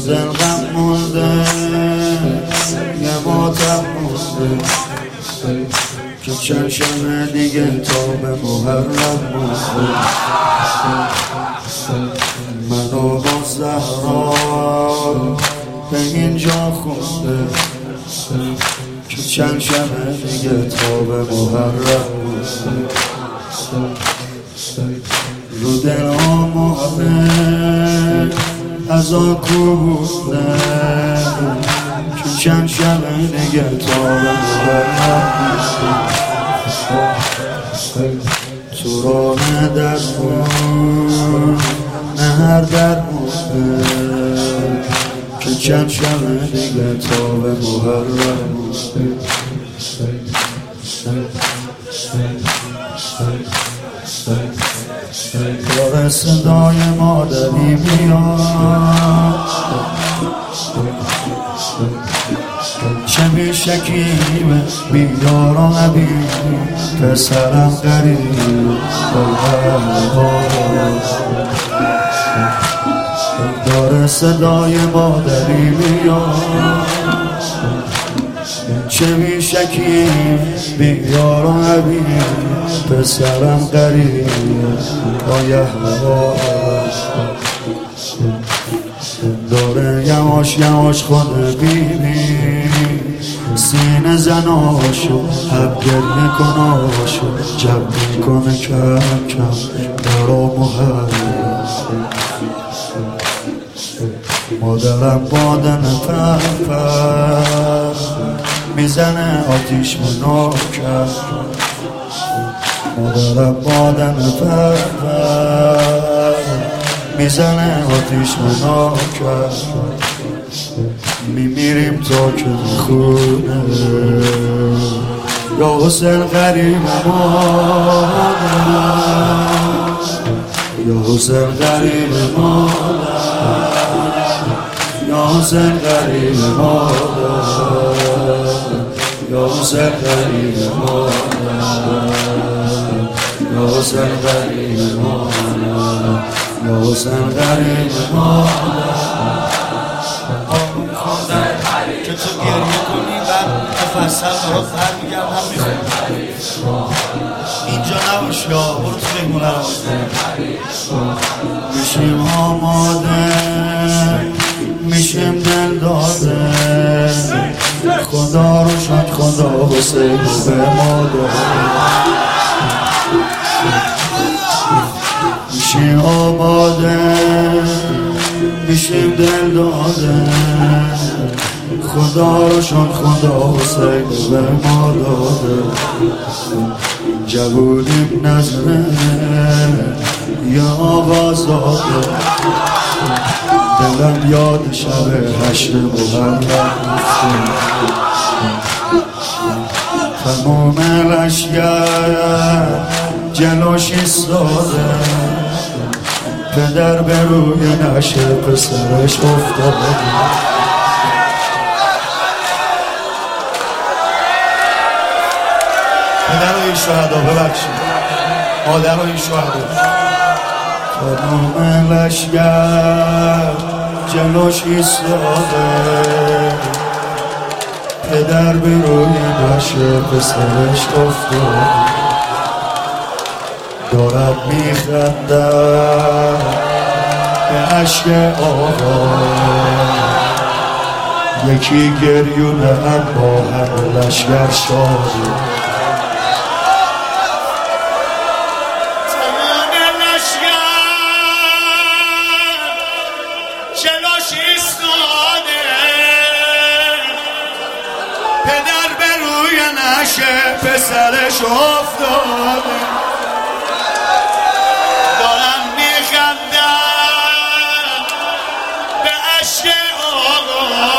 دل غم مونده یه ماتم مونده که چند شب دیگه تا به محرم مونده منو با زهرا به اینجا خونده که چند شب دیگه تا به محرم مونده رو دل آماده از آکو بوده که چند شب دیگه تا به محرم تو راه درمون نه هر درمونه که چند شب دیگه تا به محرم داره صدای مادری میاد چه بیشکیبه بیدار و نبید پسرم غریب داره صدای مادری میاد چه بیشکیب بیدار و نبید پسرم غریب آیه داره یواش یواش خود بیبی سینه زناشو حب گریه کناشو جب میکنه کم کم درا محرم مادرم بادن پرپر میزنه آتیش مناکر مادرم بادن پرپر میزنه آتیش مناکر میمیریم تا که خونه یا حسین غریب مادر یا حسین غریب مادر یا حسین غریب مادر یا حسین غریب مادر یا حسین غریب مادر یا حسین غریب مادر که تو گریه کنی بعد مفصل برات برمیگردم میخونم اینجا نباش یا برو تو بهمونه رو میشیم آماده میشیم دل داده خدا رو شد خدا حسین به ما داده میشیم آماده میشیم دل داده خدا رو شد خدا حسین به ما داده جوونیم نظره یا آواز داده دلم یاد شب حشر محرم تمام لشگر جلوش ایستاده پدر به روی نشه پسرش افتاده پدر و این شهدا ببخشید مادر و این شهدا تمام لشگر جلوش ایستاده پدر به روی نشه پسرش افتاده دارد میخندد به عشق آقا یکی گریونه اما همه لشگر شاده پدر به روی نشه پسرش افتاده دارم میخندم به عشق آقا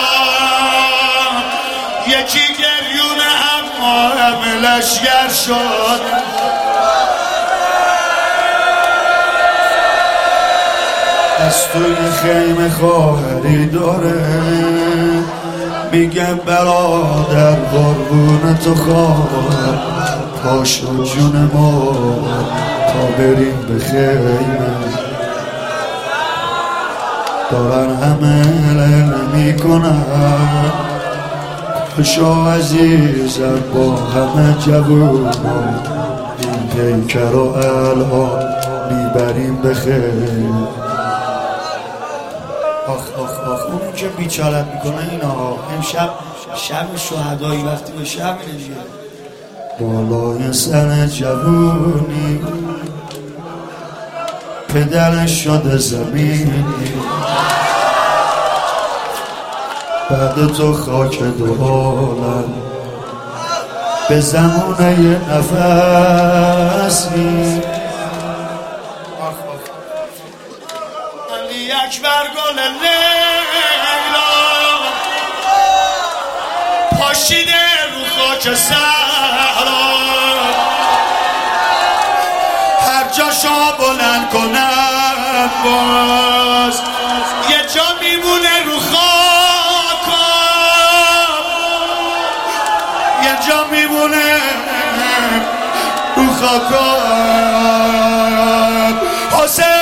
یکی گریونه اما همه لشگر شده از توی خیمه خواهری داره میگه برادر قربون تو خواهر پاشو جون ما تا بریم به خیمه دارن همه نمی کنن خوشا عزیزم با همه جوونا این پیکر و الان میبریم به خیر. آخ آخ آخ اون که بیچارت میکنه اینا امشب شب شهدایی وقتی به شب اینه دیگه بالای سر جوونی پدرش شده زمینی بعد تو خاک دو عالم به زمانه یه نفسی علی اکبر گل لیلا پاشیده رو خاک صحرا هر جاشو بلند کنم باز یه جا میمونه رو خاکم یه جا میمونه رو خاکم حسین